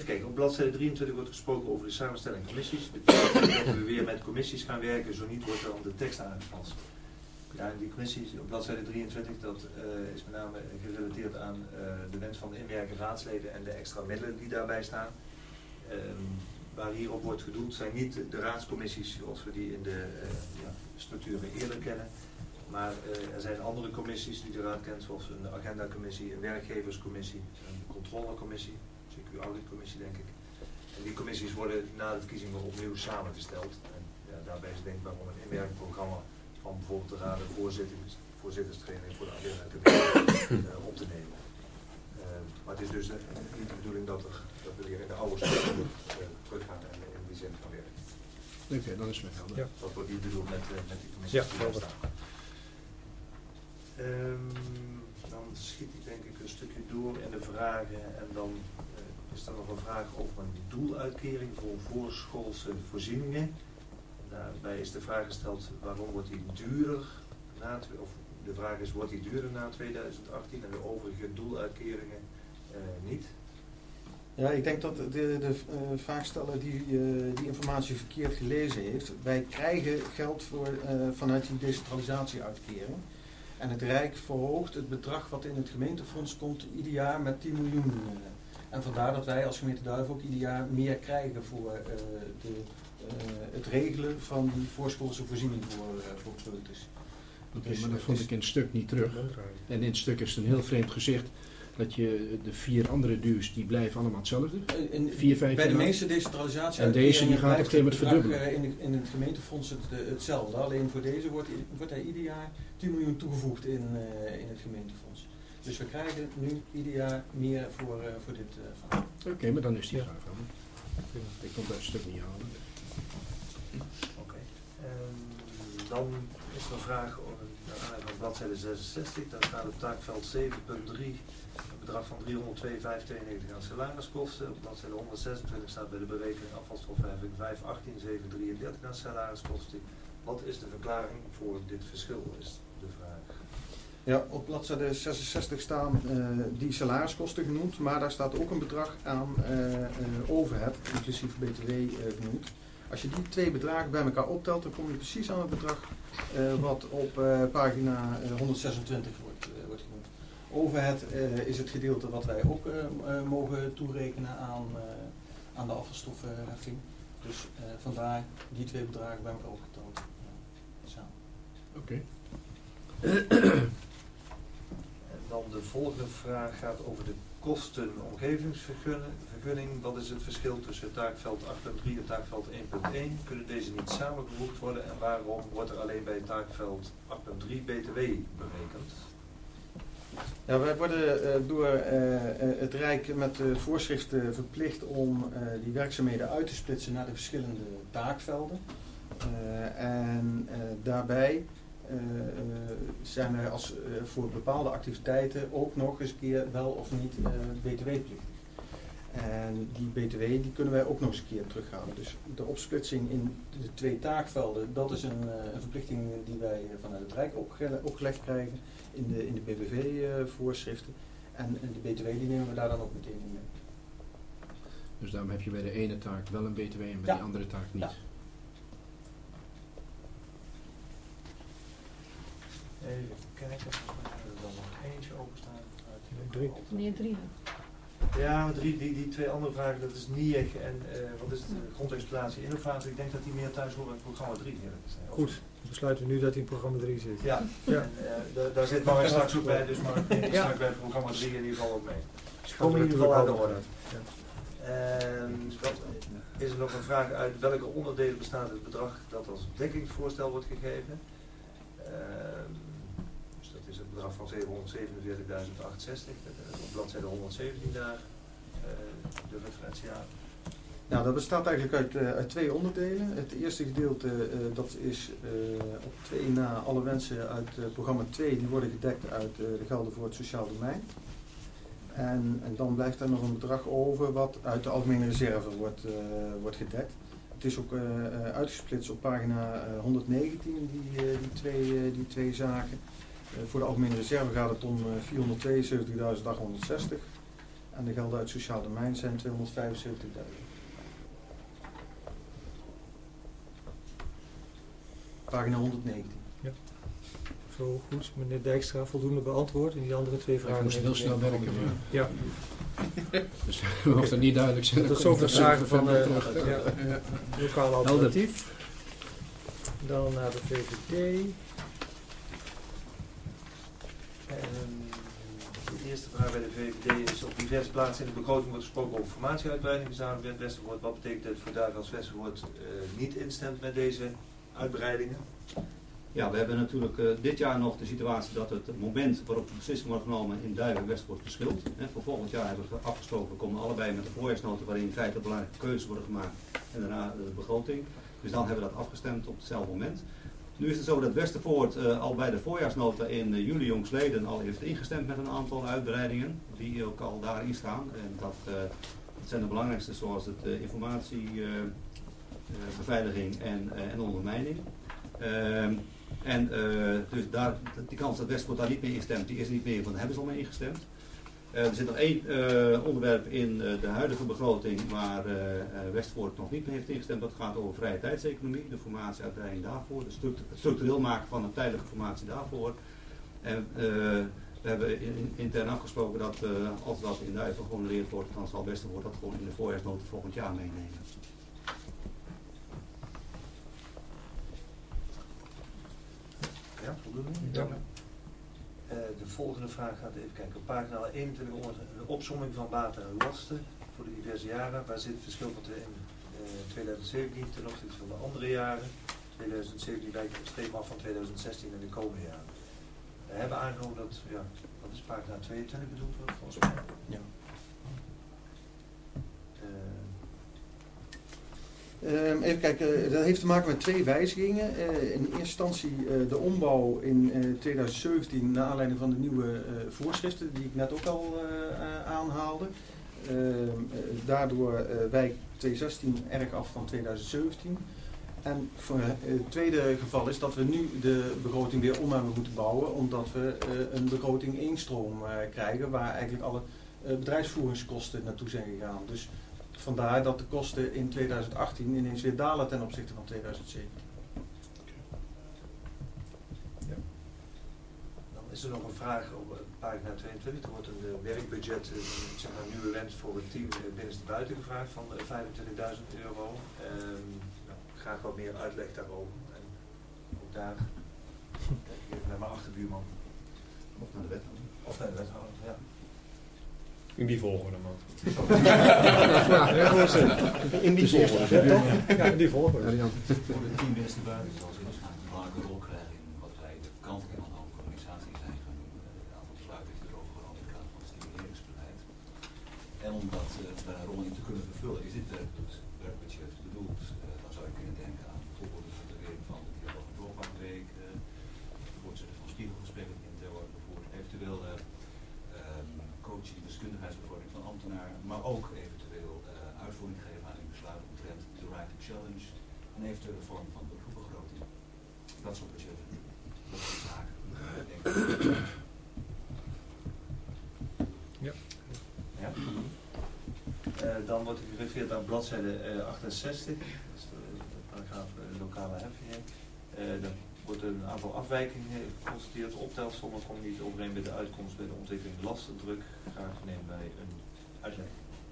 kijken, op bladzijde 23 wordt gesproken over de samenstelling van commissies. Betekent dat we weer met commissies gaan werken, zo niet wordt dan de tekst aangepast. Ja, die commissies op bladzijde 23, dat is met name gerelateerd aan de wens van de inwerkende raadsleden en de extra middelen die daarbij staan. Waar hierop wordt gedoeld zijn niet de raadscommissies zoals we die in de structuren eerder kennen. Maar er zijn andere commissies die de raad kent, zoals een agendacommissie, een werkgeverscommissie, een controlecommissie, CQ-auditcommissie denk ik. En die commissies worden na de verkiezingen opnieuw samengesteld. En ja, daarbij is het denkbaar om een inwerkprogramma van bijvoorbeeld de raad voorzitterstraining voor de agenda op te nemen. Maar het is dus niet de bedoeling dat we weer in de oude structuur teruggaan en in die zin gaan werken. Oké, dan is het weer helder. Ja. Dat wordt niet bedoeld met die commissies die daar staan. Dan schiet ik denk ik een stukje door in de vragen en dan is er nog een vraag over een doeluitkering voor voorschoolse voorzieningen. Daarbij is de vraag gesteld waarom wordt die duurder de vraag is wordt die duurder na 2018 en de overige doeluitkeringen niet? Ja, ik denk dat de vraagsteller die informatie verkeerd gelezen heeft. Wij krijgen geld vanuit die decentralisatieuitkering. En het Rijk verhoogt het bedrag wat in het gemeentefonds komt ieder jaar met 10 miljoen. En vandaar dat wij als gemeente Duiven ook ieder jaar meer krijgen voor het regelen van die voorschoolse voorziening voor kleuters. Oké, maar dat vond ik in het stuk niet terug. En in het stuk is het een heel vreemd gezicht dat je de 4 andere duws die blijven allemaal hetzelfde. 4, 5 bij de meeste decentralisatie. En deze die gaat op een gegeven moment verdubbelen. In het gemeentefonds hetzelfde. Alleen voor deze wordt er ieder jaar 10 miljoen toegevoegd in het gemeentefonds. Dus we krijgen nu ieder jaar meer voor dit verhaal. Oké, maar dan is die vraag aan. Ik kon dat stuk niet halen. Oké. Dan is er een vraag naar aanleiding van bladzijde 66. Daar staat op taakveld 7.3 een bedrag van 302,592 aan salariskosten. Op bladzijde 126 staat bij de berekening afvalstofheffing 518,733 aan salariskosten. Wat is de verklaring voor dit verschil, is de vraag. Ja, op bladzijde 66 staan die salariskosten genoemd, maar daar staat ook een bedrag aan overhead, inclusief BTW genoemd. Als je die 2 bedragen bij elkaar optelt, dan kom je precies aan het bedrag wat op pagina 126 wordt genoemd. Overhead is het gedeelte wat wij ook mogen toerekenen aan de afvalstoffenheffing. Dus vandaar die 2 bedragen bij elkaar opgeteld samen. Oké. En dan de volgende vraag gaat over de kosten omgevingsvergunning. Wat is het verschil tussen taakveld 8.3 en taakveld 1.1? Kunnen deze niet samengevoegd worden en waarom wordt er alleen bij taakveld 8.3 BTW berekend? Ja, wij worden door het Rijk met voorschriften verplicht om die werkzaamheden uit te splitsen naar de verschillende taakvelden. Daarbij zijn wij voor bepaalde activiteiten ook nog eens een keer wel of niet btw-plicht. En die btw die kunnen wij ook nog eens een keer terughalen. Dus de opsplitsing in de 2 taakvelden, dat is een verplichting die wij vanuit het Rijk opgelegd krijgen in de BBV-voorschriften. En de btw die nemen we daar dan ook meteen in mee. Dus daarom heb je bij de ene taak wel een btw en bij die andere taak niet. Ja. Even kijken, volgens mij hebben we er dan nog eentje openstaan. 3. Ja, maar die 2 andere vragen, dat is NIEG en wat is de grondexploitatie innovatie. Ik denk dat die meer thuis horen in programma 3. Goed, we besluiten nu dat hij in programma 3 zit. Ja, ja. En, daar zit Mark straks ook bij, dus Mark neemt straks bij programma 3 in ieder geval ook mee. Dus komen in ieder geval aan de orde. Ja. Is er nog een vraag uit welke onderdelen bestaat het bedrag dat als dekkingsvoorstel wordt gegeven? Dus dat is het bedrag van 747.860 op bladzijde 117 daar, de referentiejaar. Nou, dat bestaat eigenlijk uit 2 onderdelen. Het eerste gedeelte dat is op 2 na alle wensen uit programma 2, die worden gedekt uit de gelden voor het sociaal domein. En dan blijft er nog een bedrag over wat uit de algemene reserve wordt gedekt. Het is ook uitgesplitst op pagina 119, die twee zaken. Voor de algemene reserve gaat het om 472.860. En de gelden uit sociaal domein zijn 275.000. Pagina 119. Zo goed, meneer Dijkstra, voldoende beantwoord. En die andere twee vragen... Ik moest heel snel werken. Ja. Dus mocht er niet duidelijk zijn. Dat is over vragen van terug. Lokaal alternatief. Dan naar de VVD. De eerste vraag bij de VVD is: op diverse plaatsen in de begroting wordt gesproken over formatieuitbreiding. Gezamenlijk met Westervoort. Wat betekent het voor duidelijk als Westervoort niet instemt met deze uitbreidingen? Ja, we hebben natuurlijk dit jaar nog de situatie dat het moment waarop de beslissing wordt genomen in Duiven en Westervoort verschilt. Voor volgend jaar hebben we afgesproken, we komen allebei met de voorjaarsnota waarin in feite belangrijke keuzes worden gemaakt en daarna de begroting. Dus dan hebben we dat afgestemd op hetzelfde moment. Nu is het zo dat Westervoort al bij de voorjaarsnota in juli jongstleden al heeft ingestemd met een aantal uitbreidingen die ook al daarin staan. En dat zijn de belangrijkste zoals het informatiebeveiliging en ondermijning. Dus die kans dat Westervoort daar niet mee instemt, die is niet meer, want daar hebben ze al mee ingestemd. Er zit nog één onderwerp in de huidige begroting waar Westervoort nog niet mee heeft ingestemd. Dat gaat over vrije tijdseconomie, de formatieuitbreiding daarvoor, het structureel maken van een tijdelijke formatie daarvoor. En we hebben intern afgesproken dat als dat in Duiven gehonoreerd wordt, dan zal Westervoort dat gewoon in de voorjaarsnota volgend jaar meenemen. Ja, voldoende? Ja. De volgende vraag gaat even kijken. Op pagina 21 onder een opsomming van baten en lasten voor de diverse jaren. Waar zit het verschil van in 2017 ten opzichte van de andere jaren? 2017 wijkt extreem af van 2016 en de komende jaren. We hebben aangenomen dat, ja, dat is pagina 22 bedoeld wordt volgens mij. Ja. Even kijken, dat heeft te maken met twee wijzigingen. In eerste instantie de ombouw in 2017 naar aanleiding van de nieuwe voorschriften die ik net ook al aanhaalde. Daardoor wijkt 2016 erg af van 2017. En voor het tweede geval is dat we nu de begroting weer om hebben moeten bouwen, omdat we een begroting éénstroom krijgen waar eigenlijk alle bedrijfsvoeringskosten naartoe zijn gegaan. Dus vandaar dat de kosten in 2018 ineens weer dalen ten opzichte van 2017. Ja. Dan is er nog een vraag op pagina 22. Er wordt een werkbudget, zeg maar, nieuwe wens voor het team binnenste buiten gevraagd van €25.000. Graag wat meer uitleg daarover. En ook daar kijk ik even naar mijn achterbuurman. Of naar de wethouder. Of naar de wethouder, ja. In die volgorde, man. In die volgorde. Ja, in die volgorde. Voor het team binnenste buiten zal ze waarschijnlijk een belangrijke rol krijgen in wat wij de kantingen van de organisatie zijn gaan doen. Een aantal besluiten heeft erover genomen in het kader van het stimuleringsbeleid. En om dat daar een rol in te kunnen vervullen, is dit werkbudget bedoeld. Dan zou je kunnen denken aan bijvoorbeeld de fundering van de dialoog- en doorpakweek, het voortzetten van spiegelgesprekken die in worden gevoerd, eventueel coaching, deskundigheidsbevordering van ambtenaren, maar ook eventueel uitvoering geven aan een besluit omtrent de right to challenge, een eventuele vorm van begroting. Dat soort budgetten, dat soort zaken. Ja. Ja. Dan wordt er gerefereerd aan bladzijde 68, dat is de paragraaf lokale heffingen. Daar wordt een aantal afwijkingen geconstateerd. De optelsommen komen niet overeen met de uitkomst bij de ontwikkeling lastendruk. Graag vernemen wij een uitleg.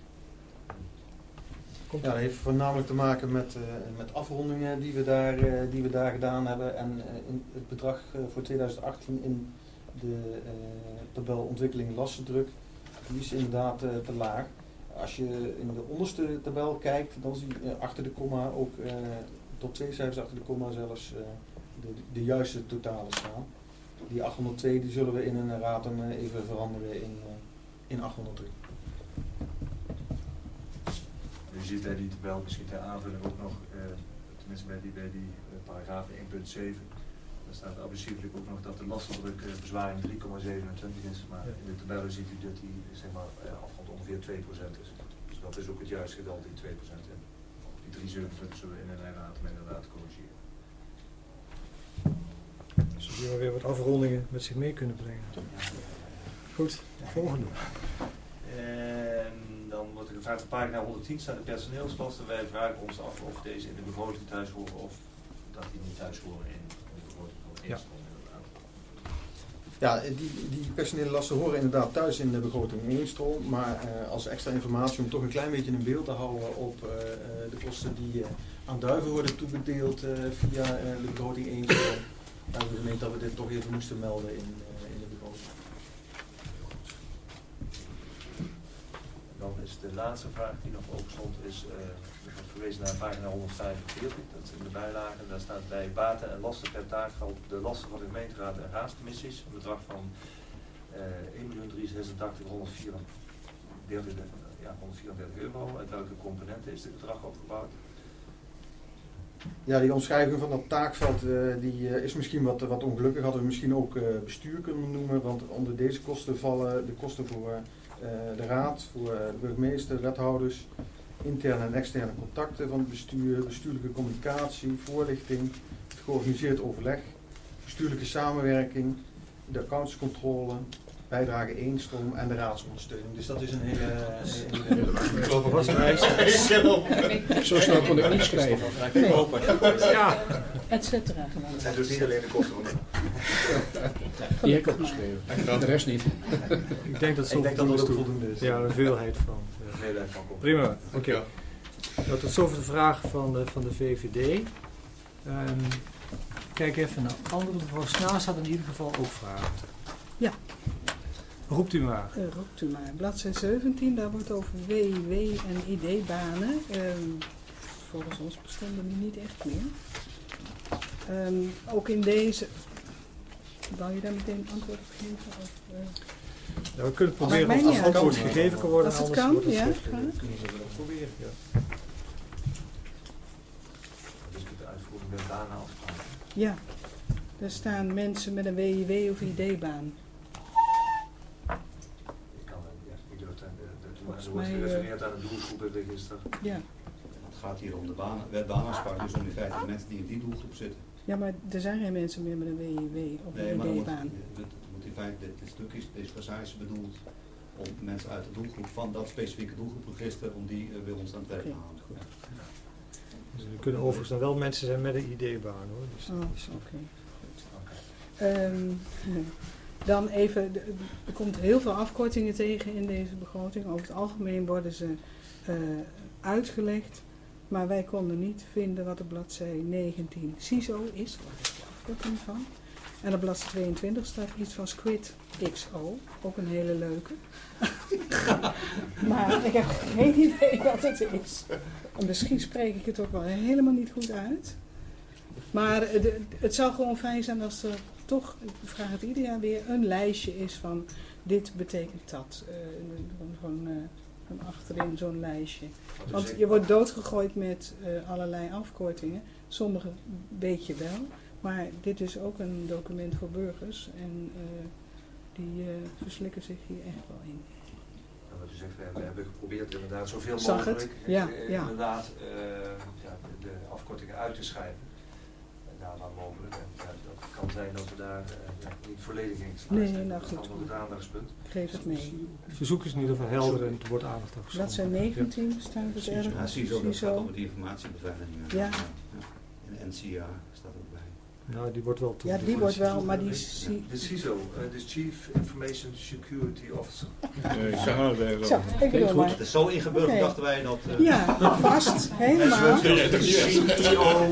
Ja, dat heeft voornamelijk te maken met afrondingen die we daar gedaan hebben. En in het bedrag voor 2018 in de tabel ontwikkeling lastendruk, die is inderdaad te laag. Als je in de onderste tabel kijkt, dan zie je achter de komma ook tot 2 cijfers achter de komma zelfs de juiste totalen staan. Die 802 die zullen we in een ratum even veranderen in 803. U ziet bij die tabel misschien ter aanvulling ook nog, tenminste bij die paragraaf 1.7, daar staat abusievelijk ook nog dat de lastendruk bezwaring 3,27 is, maar in de tabellen ziet u dat die zeg maar, afgrond ongeveer 2% is. Dus dat is ook het juiste getal, die 2%. En die 3,27 zullen we in een ratum inderdaad corrigeren. Dus die we weer wat afrondingen met zich mee kunnen brengen. Goed, volgende. vraagt op pagina 110 staat de personeelskosten. Wij vragen ons af of deze in de begroting thuis horen of dat die niet thuis horen in de begroting van de eerste ronde. Ja, die personele lasten horen inderdaad thuis in de begroting 1 stroom, maar als extra informatie om toch een klein beetje een beeld te houden op de kosten die aan Duiven worden toebedeeld via de begroting 1 stroom, hebben we gemeend dat we dit toch even moesten melden in de begroting. Dan is de laatste vraag die nog open stond, is verwezen naar pagina 145, dat is in de bijlage. Daar staat bij baten en lasten per taakveld de lasten van de gemeenteraad en raadscommissies. Een bedrag van 1.386.134 euro. Uit welke componenten is dit bedrag opgebouwd? Ja, die omschrijving van dat taakveld die is misschien wat ongelukkig. Hadden we misschien ook bestuur kunnen noemen, want onder deze kosten vallen de kosten voor de raad, voor de burgemeester, wethouders, interne en externe contacten van het bestuur, bestuurlijke communicatie, voorlichting, het georganiseerd overleg, bestuurlijke samenwerking, de accountscontrole, bijdrage 1 stroom en de raadsondersteuning. Dus dat is een hele Zo snel kon ik niet schrijven. Ja. Et cetera. Dat zijn dus niet alleen de kosten. Die heb ik opgeschreven. De rest niet. Ik denk dat Ik denk dat het ook voldoende is. Ja, een veelheid van. Ja. Prima, oké. Nou, tot zover de vraag van de VVD. Kijk even naar andere. Mevrouw Snaas had in ieder geval ook vragen. Ja. Roept u maar. Roept u maar. Bladzijde 17, daar wordt over WW en ID-banen. Volgens ons bestonden die niet echt meer. Ook in deze... Wou je daar meteen antwoord op geven? Of, Ja, we kunnen Maakt proberen mij of niet het uit. antwoord gegeven kan worden. Als het anders kan, wordt het ja, schriftelijk. graag. Kunnen we dat proberen, ja. Dus de uitvoering met banen afspraken. ja, er staan mensen met een WIW of ID-baan. Ik kan ik durf er Volgens wordt mij, gerefereerd aan het doelgroepenregister. Ja. Het gaat hier om de wetbaanafspraak, dus om in feite de mensen die in die doelgroep zitten. Ja, maar er zijn geen mensen meer met een WIW of Nee, een maar dan ID-baan. moet in feite, dit stuk is, deze passage bedoeld om mensen uit de doelgroep van dat specifieke doelgroepregister, om die bij ons aan het werk te halen. Dus er kunnen overigens dan wel mensen zijn met een ID-baan hoor. Dus Oh, dat is- oké. Dan even, er komt heel veel afkortingen tegen in deze begroting. Over het algemeen worden ze uitgelegd. Maar wij konden niet vinden wat op bladzijde 19 CISO is. Waar is de afkorting van? En op bladzijde 22 staat iets van Squid XO. Ook een hele leuke. Maar ik heb geen idee wat het is. En misschien spreek ik het ook wel helemaal niet goed uit. Maar het zou gewoon fijn zijn als er toch, ik vraag het ieder jaar weer, een lijstje is van dit betekent dat. Van achterin zo'n lijstje. Want je wordt doodgegooid met allerlei afkortingen. Sommige weet je wel. Maar dit is ook een document voor burgers. En die verslikken zich hier echt wel in. Wat u zegt, we hebben geprobeerd inderdaad zoveel Zag het? mogelijk Ja, inderdaad de afkortingen uit te schrijven. Daar waar mogelijk. En dat kan zijn dat we daar niet volledig in geslaagd zijn. Nee, nou Dat is goed. dan nog het aandachtspunt. Geef het mee. Verzoek is in ieder geval helder en er wordt aandacht aan geschonken. Bladzijde 19 staat het Ja, ergens. CISO, dat gaat over die informatiebeveiliging. Ja. En de NCA staat ook bij. Nou, die wordt wel Ja, toegediend. die wordt wel, maar die... De CISO, de Chief Information Security Officer. Zo, ik bedoel Het maar. is zo ingeburgerd, Oké. dachten wij dat... Ja, vast. Helemaal. CEO en Helemaal.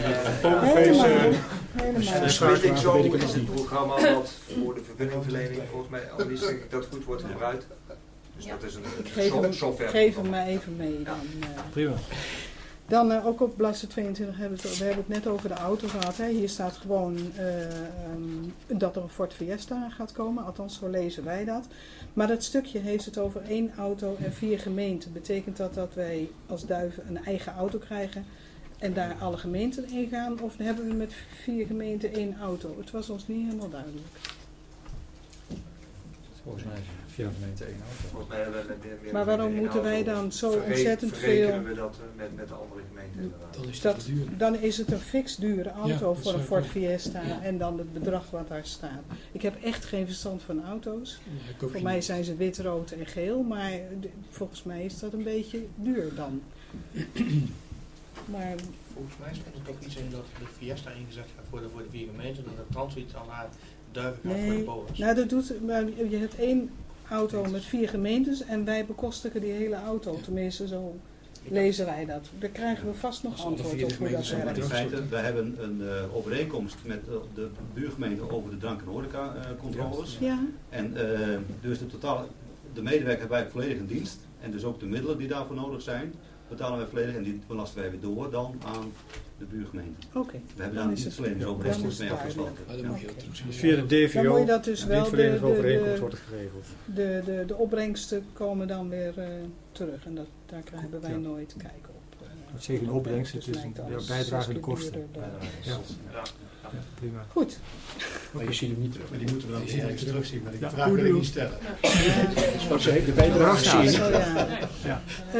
de Squid XO is het programma wat voor de vergunningverlening, volgens mij, Annelies, denk ik dat goed wordt gebruikt. Dus dat is een software. Geef hem maar even mee dan. Prima. Dan ook op bladzijde 22 hebben we hebben het net over de auto gehad. Hè. Hier staat gewoon dat er een Ford Fiesta gaat komen. Althans, zo lezen wij dat. Maar dat stukje heeft het over 1 auto en 4 gemeenten. Betekent dat wij als Duiven een eigen auto krijgen en daar alle gemeenten in gaan? Of hebben we met 4 gemeenten 1 auto? Het was ons niet helemaal duidelijk. Volgens mij via de gemeente. Volgens mij hebben we meer Maar waarom één moeten wij auto. dan zo ontzettend Verrekenen veel... we dat met de andere gemeenten inderdaad. Dan is Dat, dat te duur. dan is het een fix dure auto Ja, dat voor een is Ford ook- Fiesta ja. en dan het bedrag wat daar staat. Ik heb echt geen verstand van auto's. Ja, ik ook Voor niet. mij zijn ze wit, rood en geel, maar volgens mij is dat een beetje duur dan. Maar Volgens mij stond er toch iets in dat de Fiesta ingezet gaat worden voor de 4 gemeenten en dat Transit dan naar Duiven gaat voor de nee, BOA's. nou dat doet, maar je hebt 1 auto met 4 gemeentes en wij bekostigen die hele auto. Tenminste, zo lezen wij dat. Daar krijgen we vast nog Als alle antwoord 4 op hoe dat gemeentes zo Maar in werkt. feite, wij hebben een overeenkomst met de buurgemeente over de drank- en horeca-controles. Ja, En dus de medewerker hebben wij volledig in dienst. En dus ook de middelen die daarvoor nodig zijn, betalen wij volledig. En die belasten wij weer door dan aan de buurgemeente. oké. We hebben Dan daar is niet het- volledig dan overeenkomst is mee het afgesloten. Maar dan Ja. moet je dat terug zien. Dus via de DVO, Dan moet je dat dus wel, dienstverleners overeenkomst de, wordt het geregeld. de opbrengsten komen dan weer terug en daar krijgen wij Ja. nooit kijk op. Wat zeg je, de opbrengst, Dus het is lijkt een alles bijdrage 6 de keer kosten. duurder dan- Ja. Ja. Prima. Goed. Maar je ziet hem niet terug. Maar die moeten we dan weer ergens terugzien. Maar die Ja, vraag wil ik goed, niet stellen. Wat ze heeft de bijdrage Ja, zien. zo, ja. Ja.